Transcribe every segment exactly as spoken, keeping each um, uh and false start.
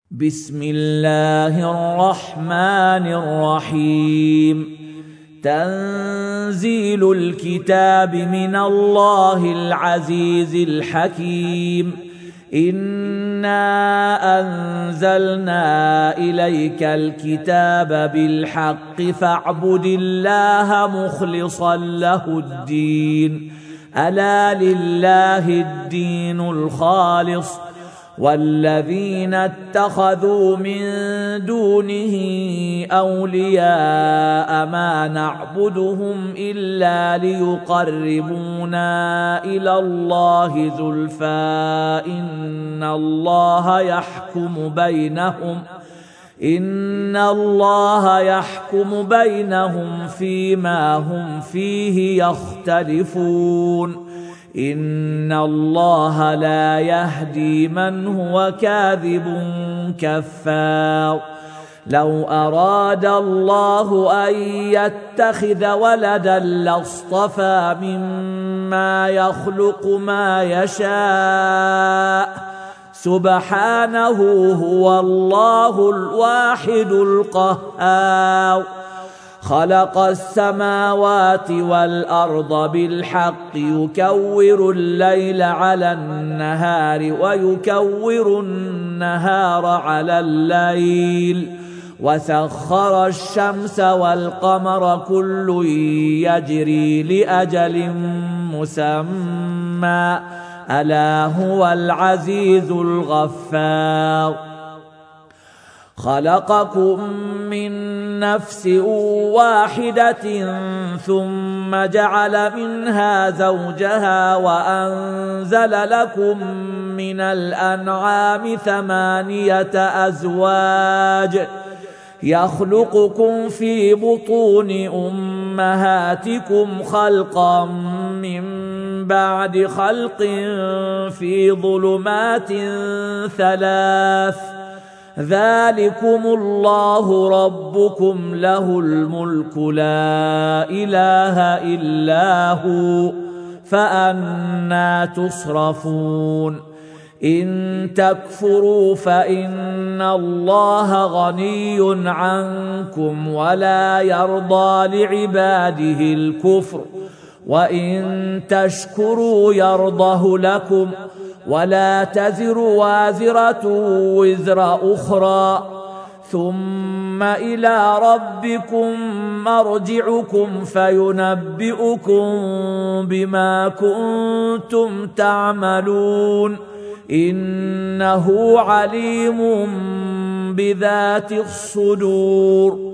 بسم الله الرحمن الرحيم. تنزيل الكتاب من الله العزيز الحكيم. إنا أنزلنا إليك الكتاب بالحق فاعبد الله مخلصا له الدين. ألا لله الدين الخالص والذين اتخذوا من دونه أولياء ما نعبدهم إلا ليقربونا إلى الله زلفى إن الله يحكم بينهم إن الله يحكم بينهم فيما هم فيه يختلفون. إن الله لا يهدي من هو كاذب كفار. لو أراد الله أن يتخذ ولدا لاصطفى مما يخلق ما يشاء سبحانه هو الله الواحد القهار. خلق السماوات والأرض بالحق يكور الليل على النهار ويكور النهار على الليل وسخر الشمس والقمر كل يجري لأجل مسمى ألا هو العزيز الغفار. خلقكم من نفس واحدة ثم جعل منها زوجها وأنزل لكم من الأنعام ثمانية أزواج يخلقكم في بطون أمهاتكم خلقا من بعد خلق في ظلمات ثلاث ذلكم الله ربكم له الملك لا إله إلا هو فأنى تصرفون. إن تكفروا فإن الله غني عنكم ولا يرضى لعباده الكفر وإن تشكروا يرضه لكم ولا تزر وازرة وزر أخرى ثم إلى ربكم مرجعكم فينبئكم بما كنتم تعملون إنه عليم بذات الصدور.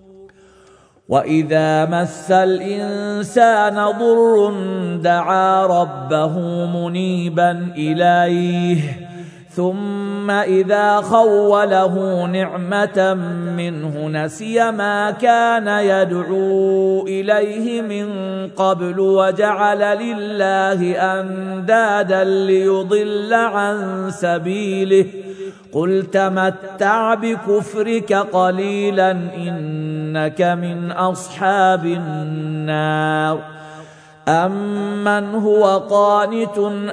وإذا مس الإنسان ضر دعا ربه منيبا إليه ثم إذا خوله نعمة منه نسي ما كان يدعو إليه من قبل وجعل لله أندادا ليضل عن سبيله قل تمتع بكفرك قليلا إنك من أصحاب النار. أمن هو قانت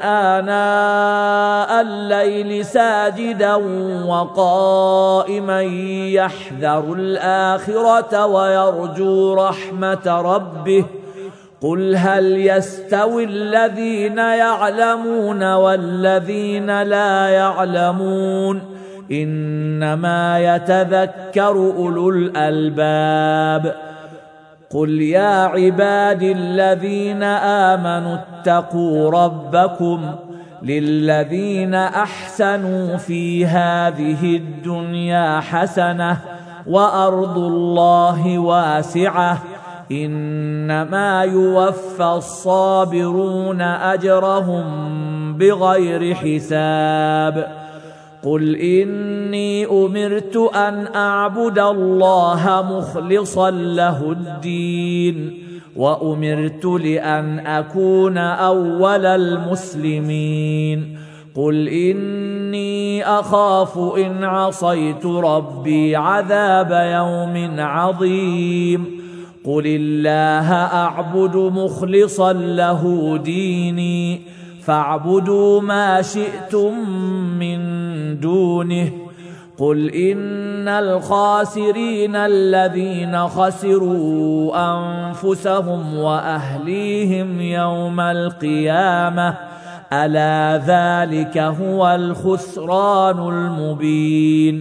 آناء الليل ساجدا وقائما يحذر الآخرة ويرجو رحمة ربه قل هل يستوي الذين يعلمون والذين لا يعلمون إنما يتذكر أولو الألباب. قل يا عبادي الذين آمنوا اتقوا ربكم للذين أحسنوا في هذه الدنيا حسنة وأرض الله واسعة إنما يوفى الصابرون أجرهم بغير حساب. قل إني أمرت أن أعبد الله مخلصا له الدين وأمرت لأن أكون أول المسلمين. قل إني أخاف إن عصيت ربي عذاب يوم عظيم. قل الله أعبد مخلصا له ديني فاعبدوا ما شئتم من دونه قل إن الخاسرين الذين خسروا أنفسهم وأهليهم يوم القيامة ألا ذلك هو الخسران المبين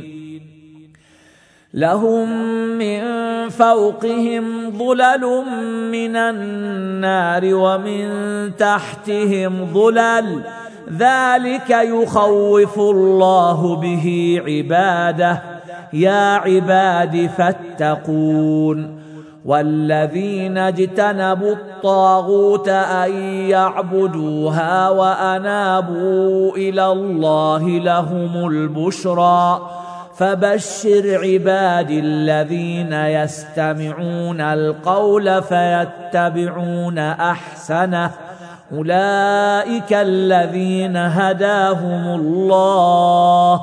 لهم من فوقهم ظلل من النار ومن تحتهم ظلل ذلك يخوف الله به عباده يا عباد فاتقون والذين اجتنبوا الطاغوت أن يعبدوها وأنابوا إلى الله لهم البشرى فبشر عبادي الذين يستمعون القول فيتبعون أحسنه أولئك الذين هداهم الله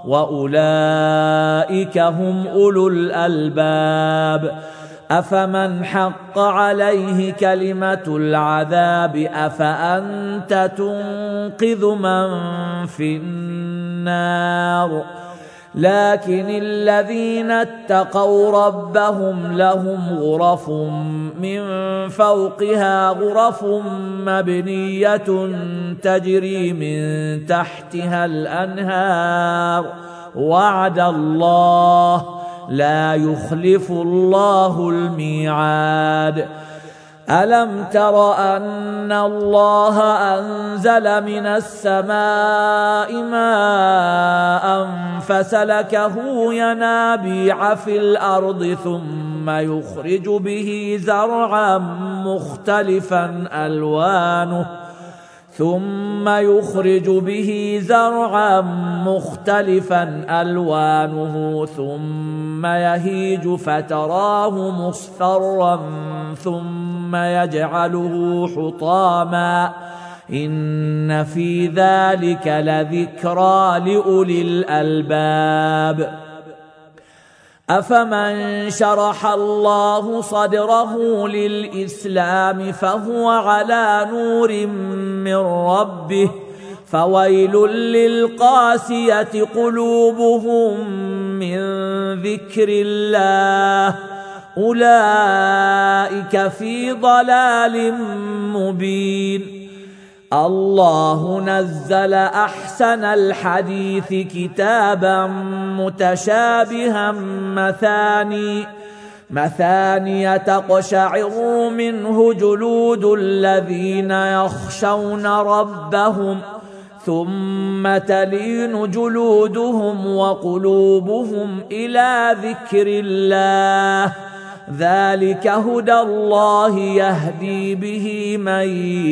وأولئك هم أولو الألباب أفمن حق عليه كلمة العذاب أفأنت تنقذ من في النار لكن الذين اتقوا ربهم لهم غرف من فوقها غرف مبنية تجري من تحتها الأنهار وعد الله لا يخلف الله الميعاد ألم تر أن الله أنزل من السماء ماء فسلكه ينابيع في الأرض ثم يخرج به زرعا مختلفا ألوانه ثم يخرج به زرعا مختلفا ألوانه ثم يهيج فتراه مصفرا ثم يجعله حطاما إن في ذلك لذكرى لأولي الألباب أفمن شرح الله صدره للإسلام فهو على نور من ربه فويل للقاسية قلوبهم من ذكر الله أولئك في ضلال مبين الله نزل أحسن الحديث كتابا متشابها مثاني مثاني تقشعر منه جلود الذين يخشون ربهم ثم تلين جلودهم وقلوبهم إلى ذكر الله ذلك هدى الله يهدي به من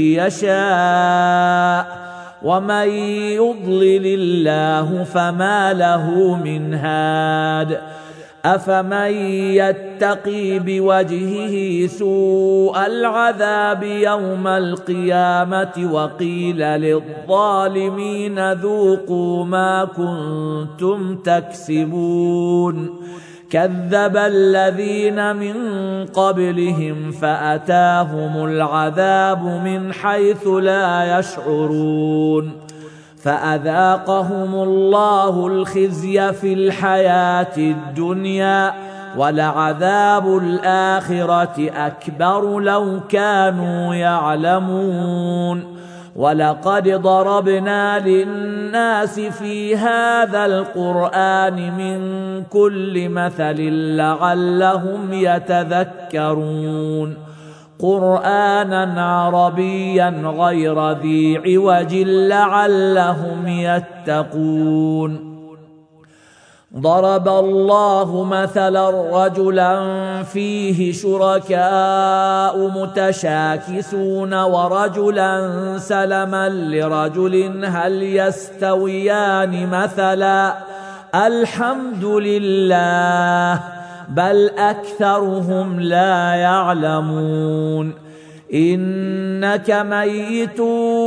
يشاء ومن يضلل الله فما له من هاد أفمن يتقي بوجهه سوء العذاب يوم القيامة وقيل للظالمين ذوقوا ما كنتم تكسبون كذب الذين من قبلهم فأتاهم العذاب من حيث لا يشعرون فأذاقهم الله الخزي في الحياة الدنيا ولعذاب الآخرة أكبر لو كانوا يعلمون ولقد ضربنا للناس في هذا القرآن من كل مثل لعلهم يتذكرون قرآنا عربيا غير ذي عوج لعلهم يتقون ضرب الله مثلا رجلا فيه شركاء متشاكسون ورجلا سلما لرجل هل يستويان مثلا الحمد لله بل أكثرهم لا يعلمون إنك ميت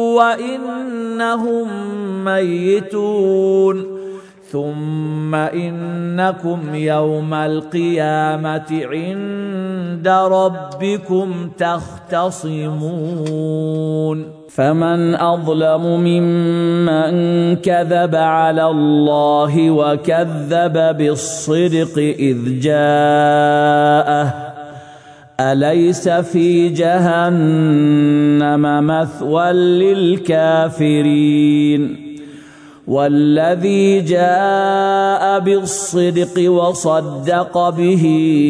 وإنهم ميتون ثم إنكم يوم القيامة عند ربكم تختصمون فمن أظلم ممن كذب على الله وكذب بالصدق إذ جاءه أليس في جهنم مثوى للكافرين والذي جاء بالصدق وصدق به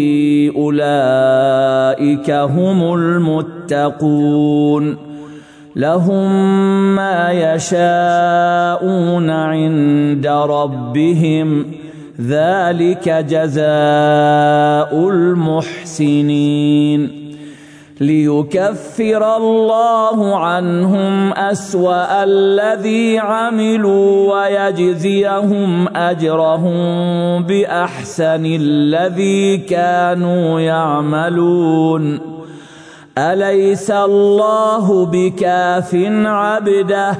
أولئك هم المتقون لهم ما يشاءون عند ربهم ذلك جزاء المحسنين ليكفر الله عنهم أسوأ الذي عملوا ويجزيهم أجرهم بأحسن الذي كانوا يعملون أليس الله بكاف عبده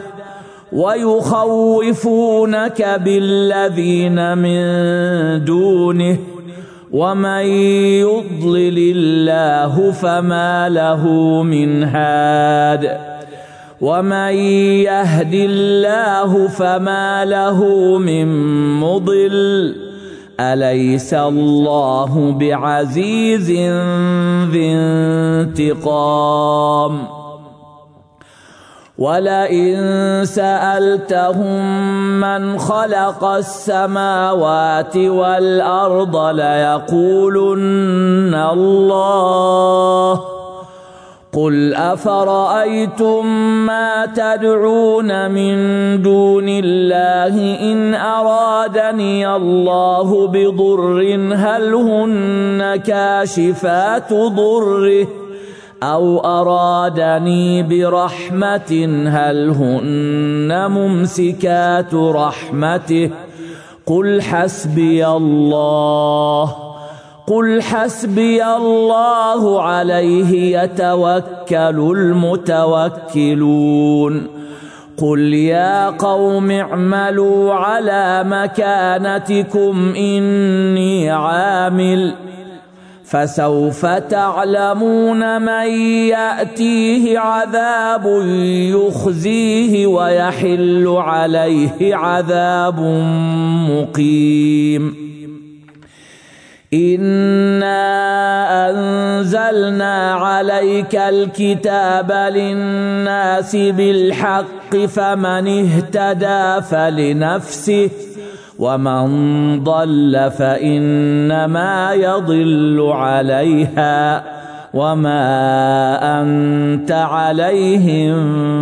ويخوفونك بالذين من دونه ومن يضلل الله فما له من هاد ومن يهد الله فما له من مضل أليس الله بعزيز ذي انتقام ولئن سألتهم من خلق السماوات والأرض ليقولن الله قل أفرأيتم ما تدعون من دون الله إن أرادني الله بضر هل هن كاشفات ضره أو أرادني برحمة هل هن ممسكات رحمته قل حسبي الله قل حسبي الله عليه يتوكل المتوكلون قل يا قوم اعملوا على مكانتكم إني عامل فسوف تعلمون من يأتيه عذاب يخزيه ويحل عليه عذاب مقيم إنا أنزلنا عليك الكتاب للناس بالحق فمن اهتدى فلنفسه ومن ضل فإنما يضل عليها وما أنت عليهم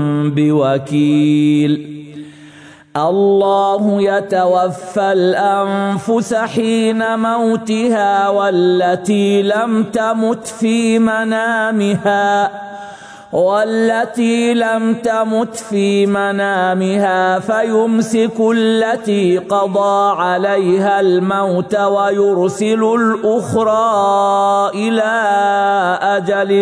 بوكيل الله يتوفى الأنفس حين موتها والتي لم تمت في منامها والتي لم تمت في منامها فيمسك التي قضى عليها الموت ويرسل الأخرى إلى أجل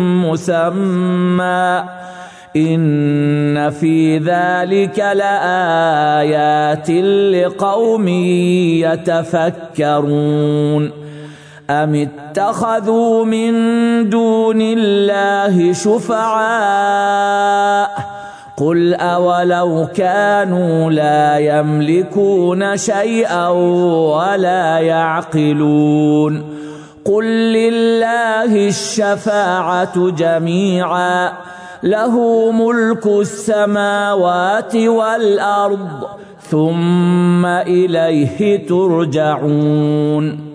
مسمى إن في ذلك لآيات لقوم يتفكرون أم اتخذوا من دون الله شفعاء قل أولو كانوا لا يملكون شيئا ولا يعقلون قل لله الشفاعة جميعا له ملك السماوات والأرض ثم إليه ترجعون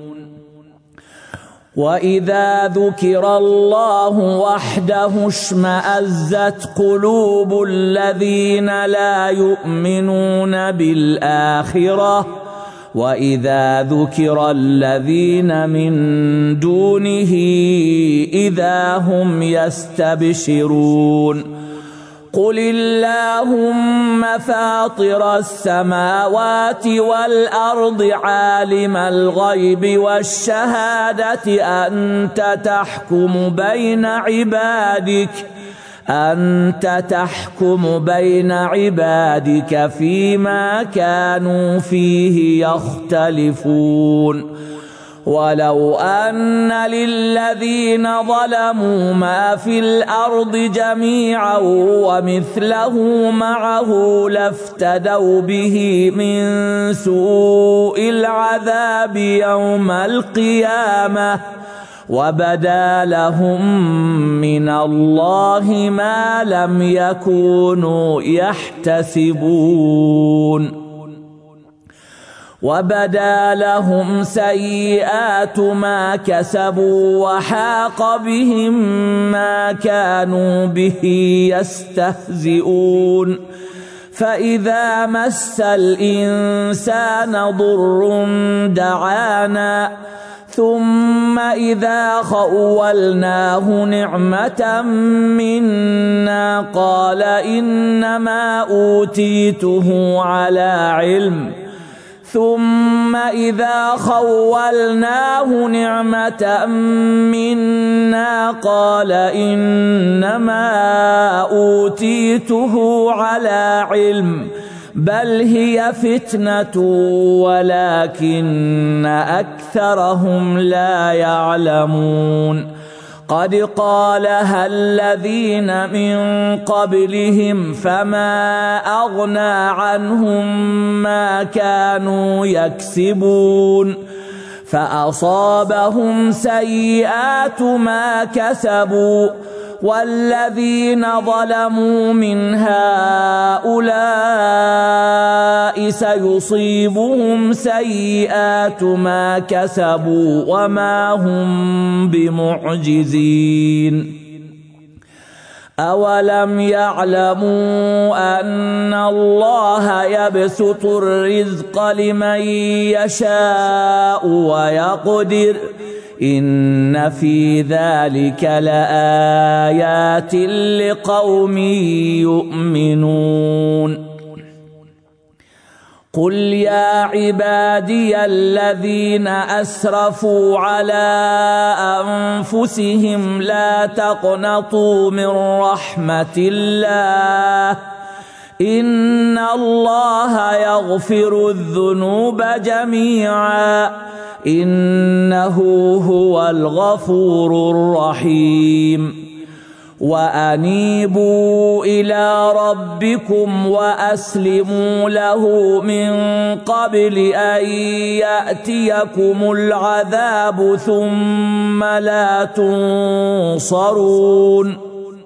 وإذا ذكر الله وحده اشمأزت قلوب الذين لا يؤمنون بالآخرة وإذا ذكر الذين من دونه إذا هم يستبشرون قل اللهم فاطر السماوات والأرض عالم الغيب والشهادة أنت تحكم بين عبادك أنت تحكم بين عبادك فيما كانوا فيه يختلفون ولو أن للذين ظلموا ما في الأرض جميعا ومثله معه لافتدوا به من سوء العذاب يوم القيامة وبدا لهم من الله ما لم يكونوا يحتسبون وبدا لهم سيئات ما كسبوا وحاق بهم ما كانوا به يستهزئون فإذا مس الإنسان ضر دعانا ثم إذا خولناه نعمة منا قال إنما أوتيته على علم ثم إذا خولناه نعمة منا قال إنما أوتيته على علم بل هي فتنة ولكن أكثرهم لا يعلمون قد قالها الذين من قبلهم فما أغنى عنهم ما كانوا يكسبون فأصابهم سيئات ما كسبوا والذين ظلموا من هؤلاء سيصيبهم سيئات ما كسبوا وما هم بمعجزين أولم يعلموا أن الله يبسط الرزق لمن يشاء ويقدر إن في ذلك لآيات لقوم يؤمنون قل يا عبادي الذين أسرفوا على أنفسهم لا تقنطوا من رحمة الله إن الله يغفر الذنوب جميعا إنه هو الغفور الرحيم وأنيبوا إلى ربكم وأسلموا له من قبل أن يأتيكم العذاب ثم لا تنصرون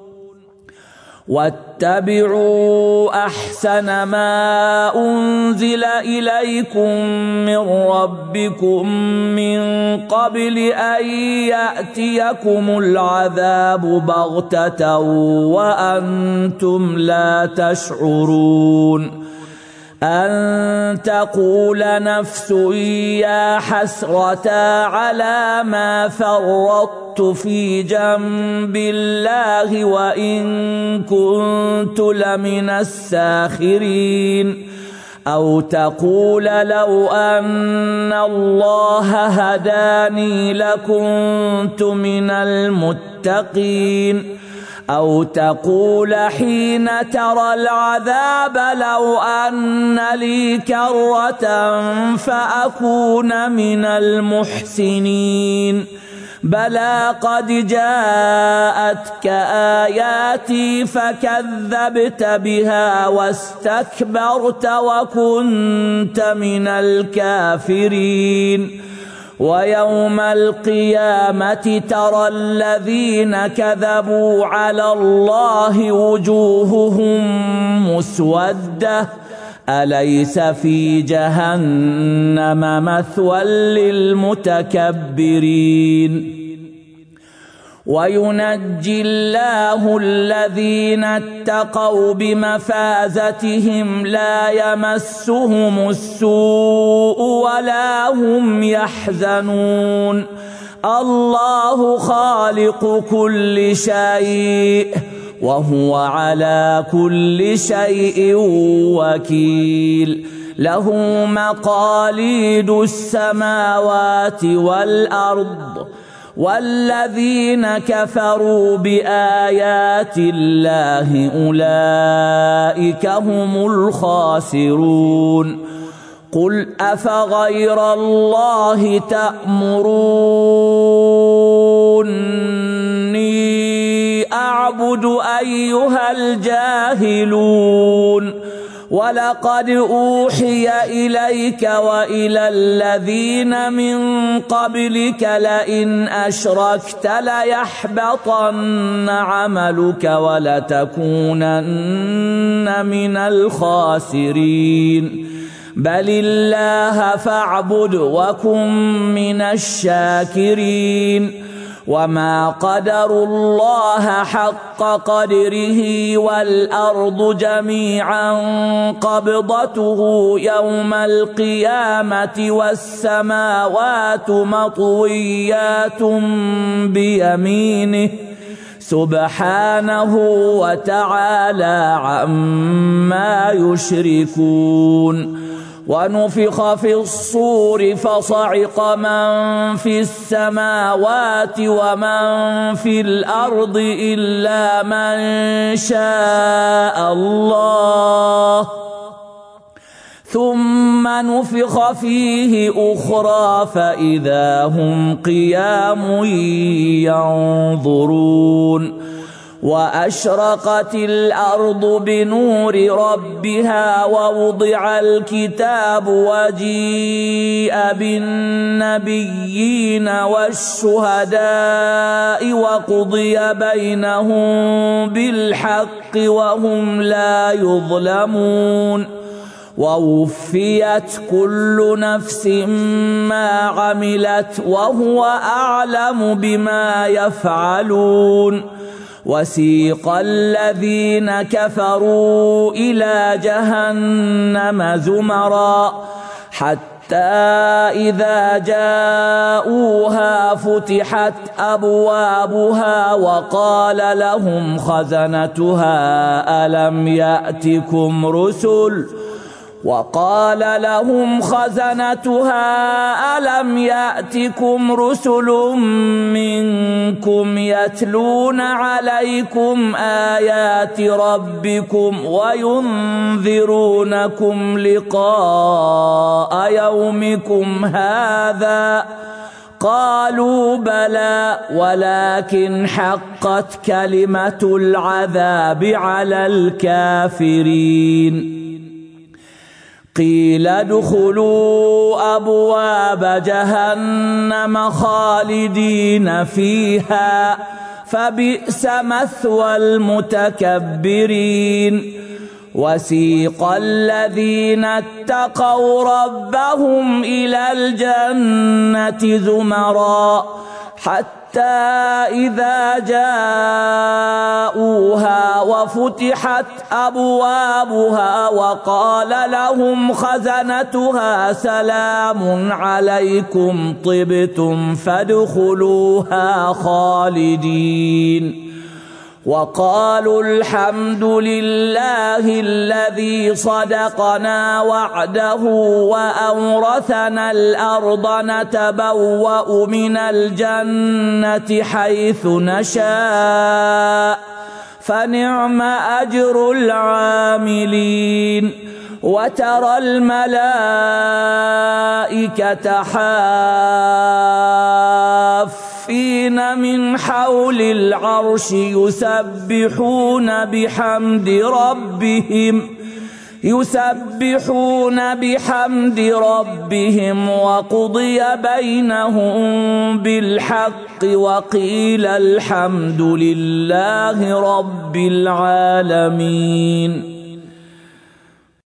واتبعوا أحسن ما أنزل إليكم من ربكم من قبل أن يأتيكم العذاب بغتة وأنتم لا تشعرون أن تقول نفس يا حسرة على ما فرطت في جنب الله وإن كنت لمن الساخرين أو تقول لو أن الله هداني لكنت من المتقين أو تقول حين ترى العذاب لو أن لي كرة فأكون من المحسنين بلى قد جاءتك آياتي فكذبت بها واستكبرت وكنت من الكافرين ويوم القيامة ترى الذين كذبوا على الله وجوههم مسودة أليس في جهنم مثوى للمتكبرين وينجي الله الذين اتقوا بمفازتهم لا يمسهم السوء ولا هم يحزنون الله خالق كل شيء وهو على كل شيء وكيل له مقاليد السماوات والأرض والذين كفروا بآيات الله أولئك هم الخاسرون قل أفغير الله تأمروني أعبد أيها الجاهلون ولقد أوحي إليك وإلى الذين من قبلك لئن أشركت ليحبطن عملك ولتكونن من الخاسرين بل الله فاعبد وكن من الشاكرين وما قدروا الله حق قدره والأرض جميعا قبضته يوم القيامة والسماوات مطويات بيمينه سبحانه وتعالى عما يشركون ونفخ في الصور فصعق من في السماوات ومن في الأرض إلا من شاء الله ثم نفخ فيه أخرى فإذا هم قيام ينظرون وأشرقت الأرض بنور ربها ووضع الكتاب وجيء بالنبيين والشهداء وقضي بينهم بالحق وهم لا يظلمون ووفيت كل نفس ما عملت وهو أعلم بما يفعلون وسيق الذين كفروا إلى جهنم زمرا حتى إذا جاءوها فتحت أبوابها وقال لهم خزنتها ألم يأتكم رسل وقال لهم خزنتها ألم يأتكم رسل منكم يتلون عليكم آيات ربكم وينذرونكم لقاء يومكم هذا قالوا بلى ولكن حقت كلمة العذاب على الكافرين قيل ادخلوا أبواب جهنم خالدين فيها فبئس مثوى المتكبرين وسيق الذين اتقوا ربهم إلى الجنة زمرا حتى إذا جاءوها وفتحت أبوابها وقال لهم خزنتها سلام عليكم طبتم فادخلوها خالدين وقالوا الحمد لله الذي صدقنا وعده وأورثنا الأرض نتبوأ من الجنة حيث نشاء فنعم أجر العاملين وترى الملائكة حافين من حول العرش يسبحون بحمد ربهم يسبحون بحمد ربهم وقضي بينهم بالحق وقيل الحمد لله رب العالمين.